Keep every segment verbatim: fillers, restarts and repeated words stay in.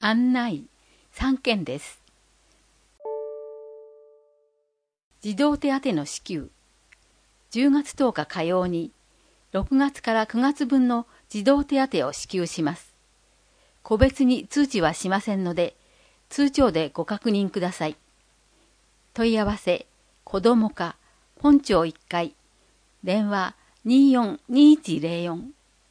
案内さんけんです。児童手当の支給。じゅうがつとおか火曜にろくがつからくがつぶんの児童手当を支給します。個別に通知はしませんので、通帳でご確認ください。問い合わせ、子ども課、本町いっかい、電話 にーよんにーいちゼロよん。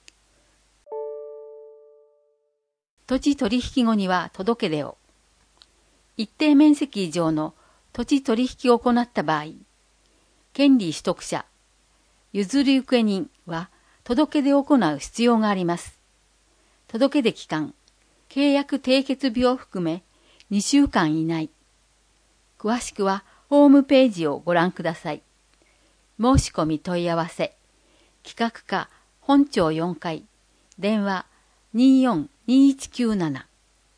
土地取引後には届け出を。一定面積以上の土地取引を行った場合、権利取得者、譲り受け人は届け出を行う必要があります。届け出期間、契約締結日を含めにしゅうかん以内。詳しくはホームページをご覧ください。申し込み問い合わせ、企画課本町よんかい、電話 にーよんにーいちきゅうなな。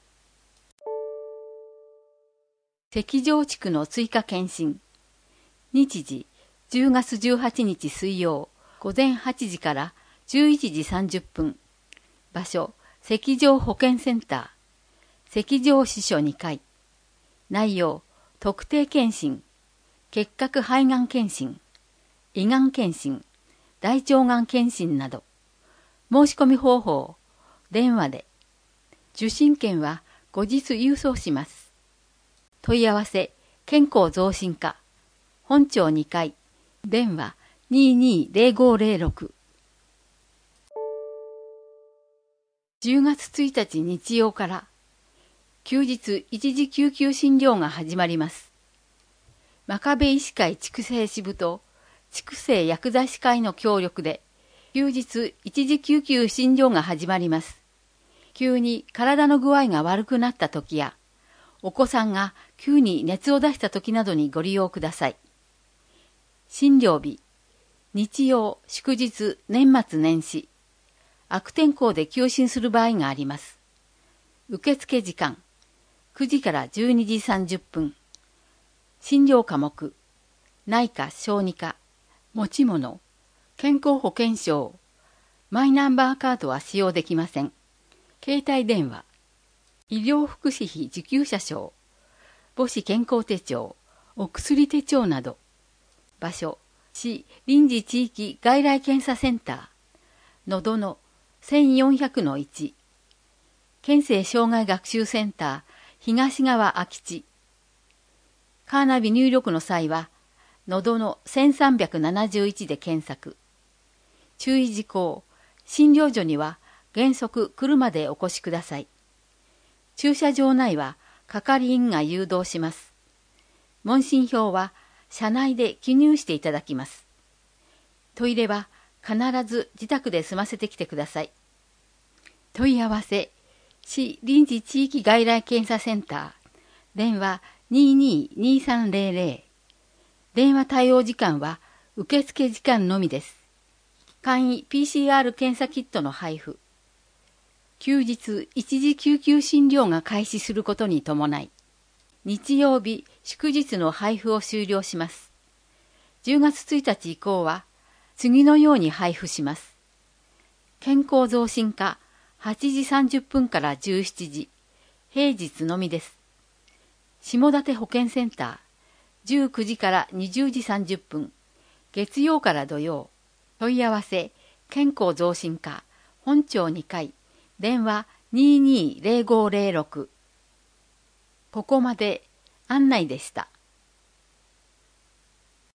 関条地区の追加検診。日時、じゅうがつじゅうはちにち水曜、午前はちじからじゅういちじさんじゅっぷん。場所、関条保健センター。関条支所にかい。内容、特定検診、結核肺がん検診、胃がん検診、大腸がん検診など。申し込み方法、電話で。受診券は後日郵送します。問い合わせ、健康増進課、本町にかい、電話 にーにーゼロごゼロろく。じゅうがつついたち日曜から、休日一時救急診療が始まります。真壁医師会筑西支部と筑西薬剤師会の協力で、休日一時救急診療が始まります。急に体の具合が悪くなった時や、お子さんが急に熱を出した時などにご利用ください。診療日、日曜、祝日、年末年始、悪天候で休診する場合があります。受付時間、くじからじゅうにじさんじゅっぷん。診療科目、内科・小児科、持ち物、健康保険証、マイナンバーカードは使用できません。携帯電話、医療福祉費受給者証、母子健康手帳、お薬手帳など。場所、市臨時地域外来検査センター、喉の せんよんひゃくのいち、県政障害学習センター、東側空き地。カーナビ入力の際は、喉のせんさんびゃくななじゅういちで検索。注意事項、診療所には原則車でお越しください。駐車場内は係員が誘導します。問診票は車内で記入していただきます。トイレは必ず自宅で済ませてきてください。問い合わせ、市臨時地域外来検査センター、電話 にーにーにーさんゼロゼロ。電話対応時間は受付時間のみです。簡易 ピーシーアール 検査キットの配布。休日一時救急診療が開始することに伴い、日曜日祝日の配布を終了します。じゅうがつついたち以降は次のように配布します。健康増進課はちじさんじゅっぷんからじゅうしちじ、平日のみです。下館保健センターじゅうくじからにじゅうじさんじゅっぷん、月曜から土曜。問い合わせ、健康増進課本町にかい、電話 にーにーゼロごゼロろく。ここまで案内でした。